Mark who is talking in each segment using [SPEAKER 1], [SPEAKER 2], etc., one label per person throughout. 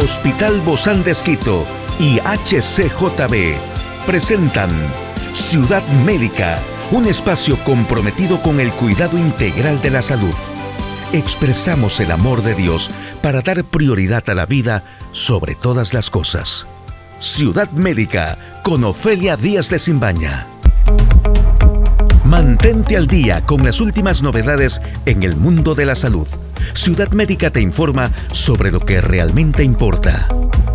[SPEAKER 1] Hospital Bozán de Esquito y HCJB presentan Ciudad Médica, un espacio comprometido con el cuidado integral de la salud. Expresamos el amor de Dios para dar prioridad a la vida sobre todas las cosas. Ciudad Médica con Ofelia Díaz de Simbaña. Mantente al día con las últimas novedades en el mundo de la salud. Ciudad Médica te informa sobre lo que realmente importa.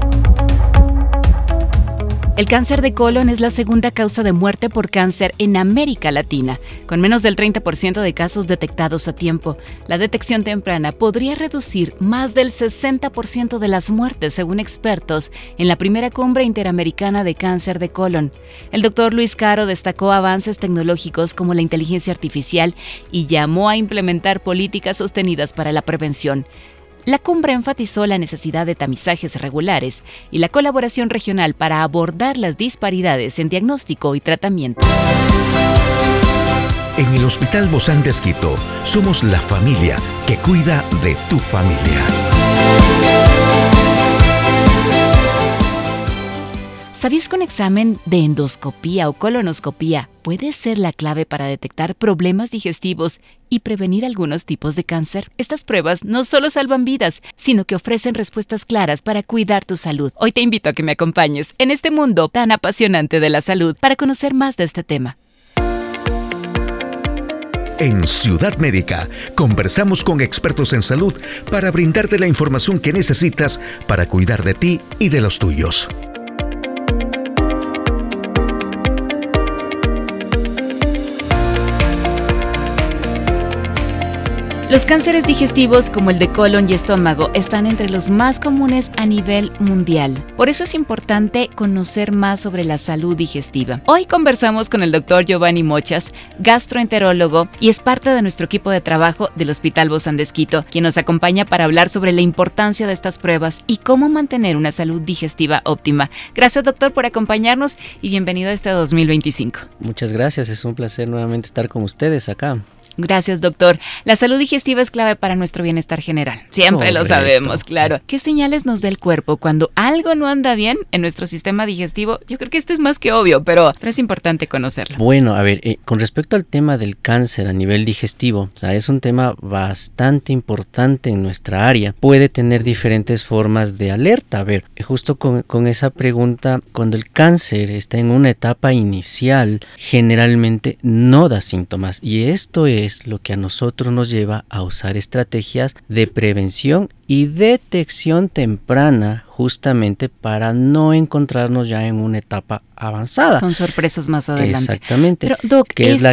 [SPEAKER 2] El cáncer de colon es la segunda causa de muerte por cáncer en América Latina, con menos del 30% de casos detectados a tiempo. La detección temprana podría reducir más del 60% de las muertes, según expertos, en la primera cumbre interamericana de cáncer de colon. El doctor Luis Caro destacó avances tecnológicos como la inteligencia artificial y llamó a implementar políticas sostenidas para la prevención. La cumbre enfatizó la necesidad de tamizajes regulares y la colaboración regional para abordar las disparidades en diagnóstico y tratamiento.
[SPEAKER 1] En el Hospital Bozán de Esquito somos la familia que cuida de tu familia.
[SPEAKER 2] ¿Sabías que un examen de endoscopía o colonoscopía puede ser la clave para detectar problemas digestivos y prevenir algunos tipos de cáncer? Estas pruebas no solo salvan vidas, sino que ofrecen respuestas claras para cuidar tu salud. Hoy te invito a que me acompañes en este mundo tan apasionante de la salud para conocer más de este tema.
[SPEAKER 1] En Ciudad Médica conversamos con expertos en salud para brindarte la información que necesitas para cuidar de ti y de los tuyos.
[SPEAKER 2] Los cánceres digestivos como el de colon y estómago están entre los más comunes a nivel mundial. Por eso es importante conocer más sobre la salud digestiva. Hoy conversamos con el doctor Giovanni Mochas, gastroenterólogo, y es parte de nuestro equipo de trabajo del Hospital Bozán de Esquito, quien nos acompaña para hablar sobre la importancia de estas pruebas y cómo mantener una salud digestiva óptima. Gracias, doctor, por acompañarnos y bienvenido a este 2025.
[SPEAKER 3] Muchas gracias, es un placer nuevamente estar con ustedes acá.
[SPEAKER 2] Gracias, doctor. La salud digestiva es clave para nuestro bienestar general. Siempre lo sabemos, claro. ¿Qué señales nos da el cuerpo cuando algo no anda bien en nuestro sistema digestivo? Yo creo que esto es más que obvio, pero es importante conocerlo.
[SPEAKER 3] Bueno, a ver, con respecto al tema del cáncer a nivel digestivo, o sea, es un tema bastante importante en nuestra área. Puede tener diferentes formas de alerta. A ver, justo con esa pregunta, cuando el cáncer está en una etapa inicial, generalmente no da síntomas. Y esto es lo que a nosotros nos lleva a usar estrategias de prevención y detección temprana, justamente para no encontrarnos ya en una etapa avanzada.
[SPEAKER 2] Con sorpresas más adelante.
[SPEAKER 3] Exactamente.
[SPEAKER 2] Pero, Doc,
[SPEAKER 3] que es la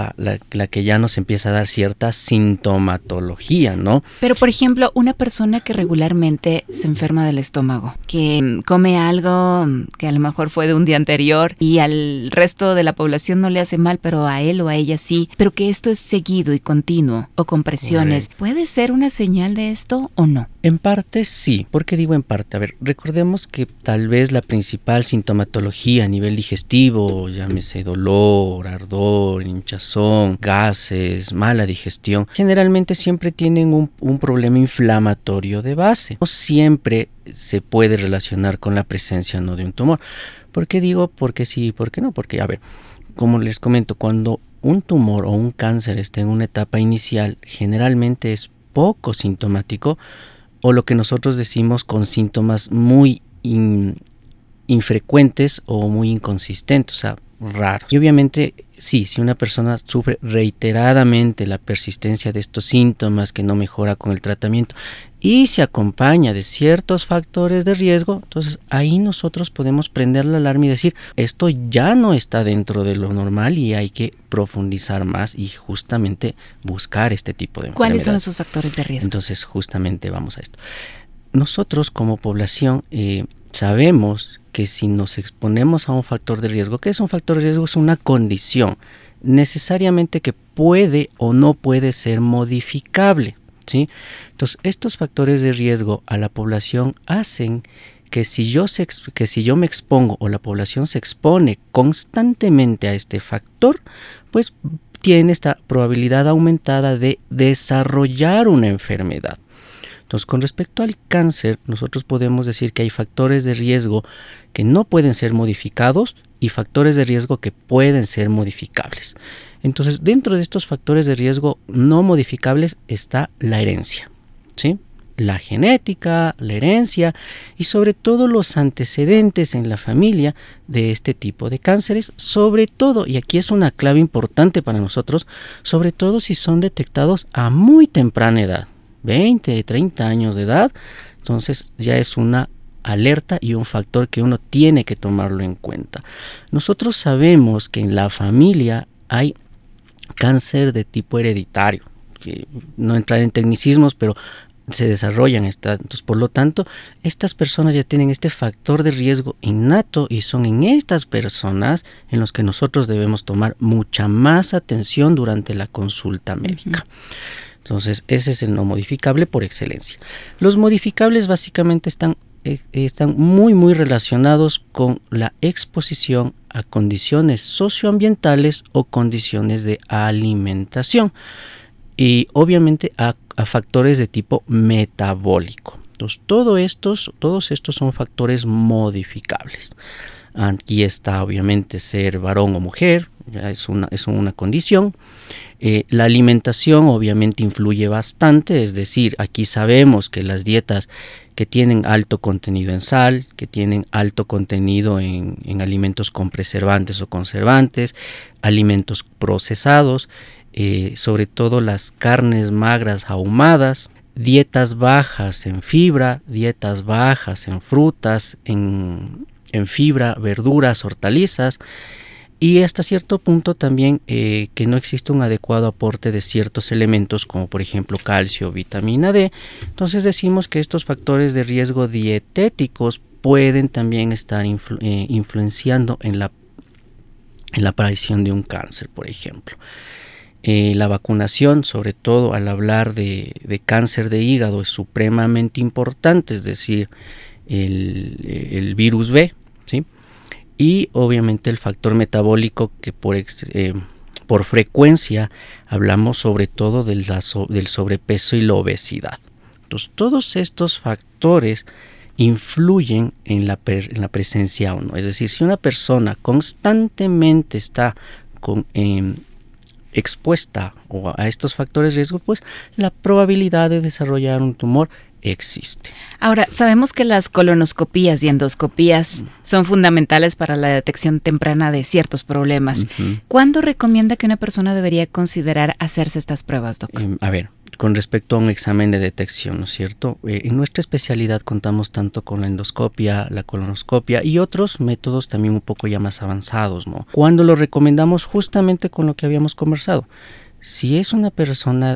[SPEAKER 3] que ya nos empieza a dar cierta sintomatología, ¿no?
[SPEAKER 2] Pero, por ejemplo, una persona que regularmente se enferma del estómago, que come algo que a lo mejor fue de un día anterior y al resto de la población no le hace mal, pero a él o a ella sí, pero que esto es seguido y continuo o con presiones, ¿puede ser una señal de esto o no?
[SPEAKER 3] En parte sí. ¿Por qué digo en parte? A ver, recordemos que tal vez la principal sintomatología a nivel digestivo, llámese dolor, ardor, hinchazón, gases, mala digestión, generalmente siempre tienen un problema inflamatorio de base. No siempre se puede relacionar con la presencia o no de un tumor. ¿Por qué digo por qué sí y por qué no? Porque, a ver, como les comento, cuando un tumor o un cáncer está en una etapa inicial, generalmente es poco sintomático, o lo que nosotros decimos con síntomas muy infrecuentes o muy inconsistentes, o sea, raros. Y obviamente, sí, si una persona sufre reiteradamente la persistencia de estos síntomas que no mejora con el tratamiento y se acompaña de ciertos factores de riesgo, entonces ahí nosotros podemos prender la alarma y decir, esto ya no está dentro de lo normal y hay que profundizar más y justamente buscar este tipo de enfermedades.
[SPEAKER 2] ¿Cuáles son esos factores de riesgo?
[SPEAKER 3] Entonces justamente vamos a esto. Nosotros como población sabemos que si nos exponemos a un factor de riesgo, ¿qué es un factor de riesgo? Es una condición necesariamente que puede o no puede ser modificable, ¿sí? Entonces, estos factores de riesgo a la población hacen que si yo me expongo o la población se expone constantemente a este factor, pues tiene esta probabilidad aumentada de desarrollar una enfermedad. Entonces, con respecto al cáncer, nosotros podemos decir que hay factores de riesgo que no pueden ser modificados y factores de riesgo que pueden ser modificables. Entonces, dentro de estos factores de riesgo no modificables está la herencia, ¿sí? La genética, la herencia y sobre todo los antecedentes en la familia de este tipo de cánceres, sobre todo, y aquí es una clave importante para nosotros, sobre todo si son detectados a muy temprana edad, 20, 30 años de edad, entonces ya es una alerta y un factor que uno tiene que tomarlo en cuenta. Nosotros sabemos que en la familia hay cáncer de tipo hereditario, que no entrar en tecnicismos, pero se desarrollan entonces, por lo tanto, estas personas ya tienen este factor de riesgo innato y son en estas personas en los que nosotros debemos tomar mucha más atención durante la consulta médica. Entonces, ese es el no modificable por excelencia. Los modificables básicamente están muy relacionados con la exposición a condiciones socioambientales o condiciones de alimentación y obviamente a factores de tipo metabólico. Entonces, todos estos son factores modificables. Aquí está obviamente ser varón o mujer, ya es una condición. La alimentación obviamente influye bastante, es decir, aquí sabemos que las dietas que tienen alto contenido en sal, que tienen alto contenido en alimentos con preservantes o conservantes, alimentos procesados, sobre todo las carnes magras ahumadas, dietas bajas en fibra, dietas bajas en frutas, en fibra, verduras, hortalizas, y hasta cierto punto también que no existe un adecuado aporte de ciertos elementos como por ejemplo calcio, vitamina D. Entonces decimos que estos factores de riesgo dietéticos pueden también estar influenciando en la aparición de un cáncer, por ejemplo. La vacunación, sobre todo al hablar de cáncer de hígado, es supremamente importante, es decir, el virus B, ¿sí? Y obviamente el factor metabólico que por frecuencia hablamos sobre todo del sobrepeso y la obesidad. Entonces, todos estos factores influyen en la presencia o no. Es decir, si una persona constantemente está expuesta a estos factores de riesgo, pues la probabilidad de desarrollar un tumor existe.
[SPEAKER 2] Ahora, sabemos que las colonoscopías y endoscopías son fundamentales para la detección temprana de ciertos problemas. ¿Cuándo recomienda que una persona debería considerar hacerse estas pruebas, doc?
[SPEAKER 3] Con respecto a un examen de detección, ¿no es cierto? En nuestra especialidad contamos tanto con la endoscopia, la colonoscopia y otros métodos también un poco ya más avanzados, ¿no? Cuando lo recomendamos justamente con lo que habíamos conversado. Si es una persona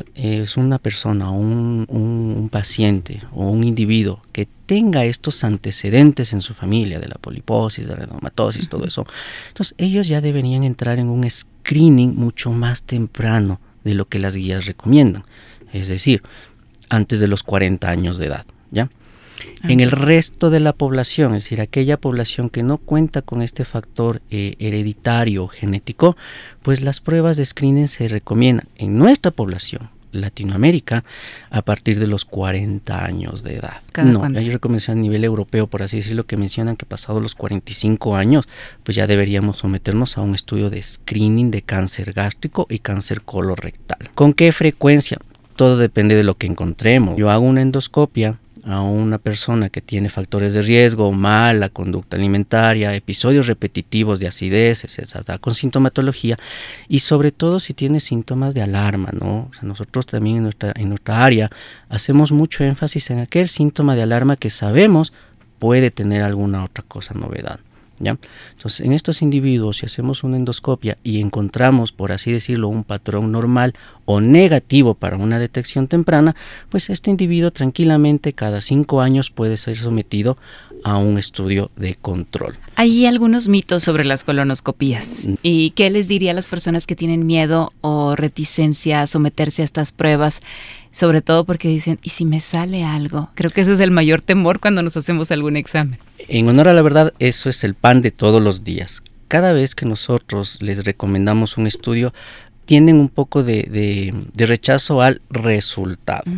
[SPEAKER 3] o un paciente o un individuo que tenga estos antecedentes en su familia de la poliposis, de la adenomatosis, todo eso, entonces ellos ya deberían entrar en un screening mucho más temprano de lo que las guías recomiendan, es decir, antes de los 40 años de edad, ¿ya? En el resto de la población, es decir, aquella población que no cuenta con este factor hereditario o genético, pues las pruebas de screening se recomiendan en nuestra población, Latinoamérica, a partir de los 40 años de edad. Hay recomendación a nivel europeo, por así decirlo, que mencionan que pasados los 45 años, pues ya deberíamos someternos a un estudio de screening de cáncer gástrico y cáncer colorectal. ¿Con qué frecuencia? Todo depende de lo que encontremos. Yo hago una endoscopia a una persona que tiene factores de riesgo, mala conducta alimentaria, episodios repetitivos de acidez, etc., con sintomatología y sobre todo si tiene síntomas de alarma, ¿no? O sea, nosotros también en nuestra área hacemos mucho énfasis en aquel síntoma de alarma que sabemos puede tener alguna otra cosa, novedad, ¿ya? Entonces, en estos individuos, si hacemos una endoscopia y encontramos, por así decirlo, un patrón normal o negativo para una detección temprana, pues este individuo tranquilamente cada 5 años puede ser sometido a un estudio de control.
[SPEAKER 2] Hay algunos mitos sobre las colonoscopías. ¿Y qué les diría a las personas que tienen miedo o reticencia a someterse a estas pruebas? Sobre todo porque dicen, ¿y si me sale algo? Creo que ese es el mayor temor cuando nos hacemos algún examen.
[SPEAKER 3] En honor a la verdad, eso es el pan de todos los días. Cada vez que nosotros les recomendamos un estudio, tienen un poco de rechazo al resultado.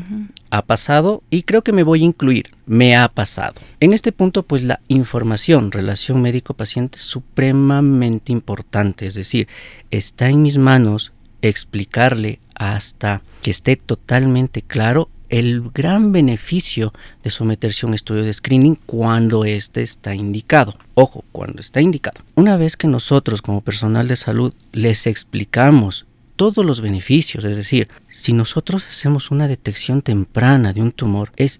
[SPEAKER 3] ha pasado y creo que me voy a incluir, me ha pasado. En este punto, pues la información, relación médico-paciente es supremamente importante, es decir, está en mis manos explicarle hasta que esté totalmente claro el gran beneficio de someterse a un estudio de screening cuando este está indicado. Ojo, cuando está indicado. Una vez que nosotros como personal de salud les explicamos todos los beneficios, es decir, si nosotros hacemos una detección temprana de un tumor, es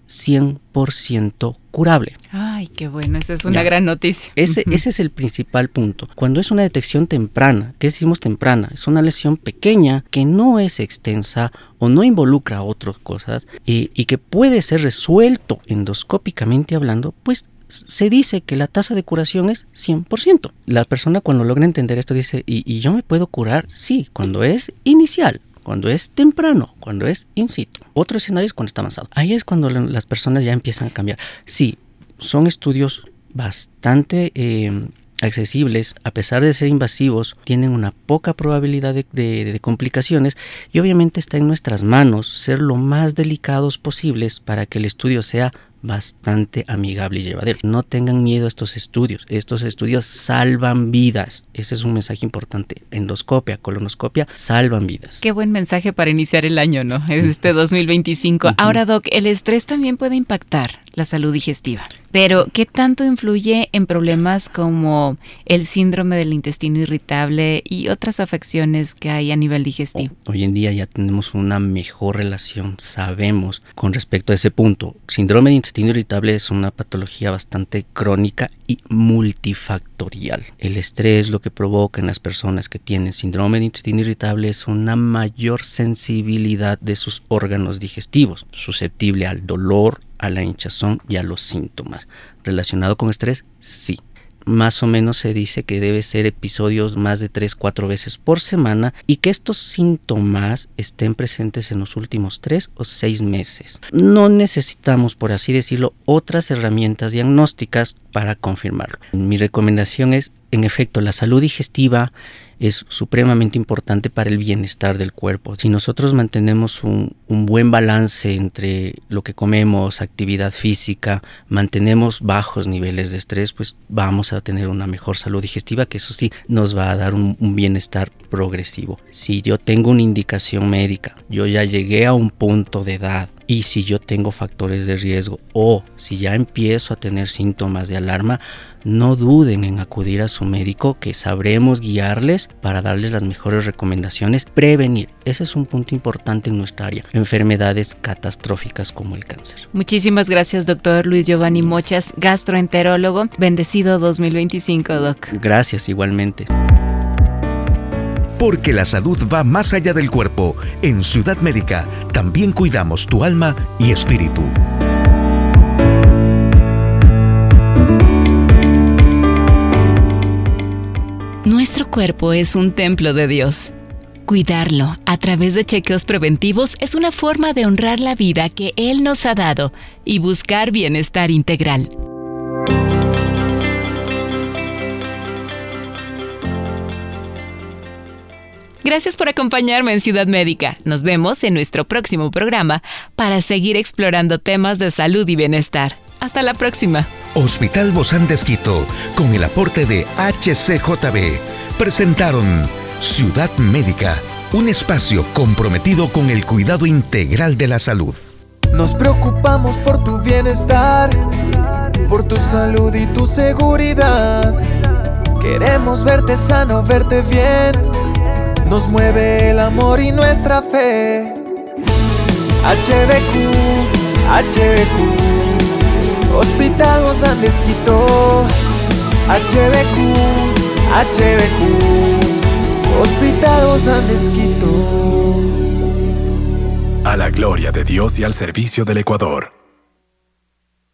[SPEAKER 3] 100% curable.
[SPEAKER 2] Ay, qué bueno, esa es una gran noticia.
[SPEAKER 3] Ese es el principal punto. Cuando es una detección temprana, ¿qué decimos temprana? Es una lesión pequeña que no es extensa o no involucra otras cosas y que puede ser resuelto endoscópicamente hablando, pues se dice que la tasa de curación es 100%. La persona cuando logra entender esto dice, ¿y yo me puedo curar? Sí, cuando es inicial, cuando es temprano, cuando es in situ. Otro escenario es cuando está avanzado. Ahí es cuando las personas ya empiezan a cambiar. Sí, son estudios bastante accesibles, a pesar de ser invasivos, tienen una poca probabilidad de complicaciones y obviamente está en nuestras manos ser lo más delicados posibles para que el estudio sea bastante amigable y llevadero. No tengan miedo a estos estudios salvan vidas. Ese es un mensaje importante. Endoscopia, colonoscopia, salvan vidas.
[SPEAKER 2] Qué buen mensaje para iniciar el año, ¿no? 2025. Ahora, Doc, el estrés también puede impactar la salud digestiva. Pero, ¿qué tanto influye en problemas como el síndrome del intestino irritable y otras afecciones que hay a nivel digestivo?
[SPEAKER 3] Hoy en día ya tenemos una mejor relación, sabemos con respecto a ese punto. Síndrome de intestino irritable es una patología bastante crónica y multifactorial. El estrés lo que provoca en las personas que tienen síndrome de intestino irritable es una mayor sensibilidad de sus órganos digestivos, susceptible al dolor, a la hinchazón y a los síntomas. ¿Relacionado con estrés? Sí. Más o menos se dice que debe ser episodios más de 3-4 veces por semana y que estos síntomas estén presentes en los últimos 3 o 6 meses. No necesitamos, por así decirlo, otras herramientas diagnósticas para confirmarlo. Mi recomendación es, en efecto, la salud digestiva es supremamente importante para el bienestar del cuerpo. Si nosotros mantenemos un buen balance entre lo que comemos, actividad física, mantenemos bajos niveles de estrés, pues vamos a tener una mejor salud digestiva, que eso sí nos va a dar un bienestar progresivo. Si yo tengo una indicación médica, yo ya llegué a un punto de edad, y si yo tengo factores de riesgo o si ya empiezo a tener síntomas de alarma, no duden en acudir a su médico, que sabremos guiarles para darles las mejores recomendaciones. Prevenir, ese es un punto importante en nuestra área. Enfermedades catastróficas como el cáncer.
[SPEAKER 2] Muchísimas gracias, doctor Luis Giovanni Mochas, gastroenterólogo. Bendecido 2025, Doc.
[SPEAKER 3] Gracias, igualmente.
[SPEAKER 1] Porque la salud va más allá del cuerpo. En Ciudad Médica también cuidamos tu alma y espíritu.
[SPEAKER 2] Nuestro cuerpo es un templo de Dios. Cuidarlo a través de chequeos preventivos es una forma de honrar la vida que Él nos ha dado y buscar bienestar integral. Gracias por acompañarme en Ciudad Médica. Nos vemos en nuestro próximo programa para seguir explorando temas de salud y bienestar. Hasta la próxima.
[SPEAKER 1] Hospital Bozán de Esquito, con el aporte de HCJB, presentaron Ciudad Médica, un espacio comprometido con el cuidado integral de la salud.
[SPEAKER 4] Nos preocupamos por tu bienestar, por tu salud y tu seguridad. Queremos verte sano, verte bien. Nos mueve el amor y nuestra fe. HBQ, Hospital Bozán de Esquito. HBQ, Hospital Bozán de Esquito.
[SPEAKER 5] A la gloria de Dios y al servicio del Ecuador.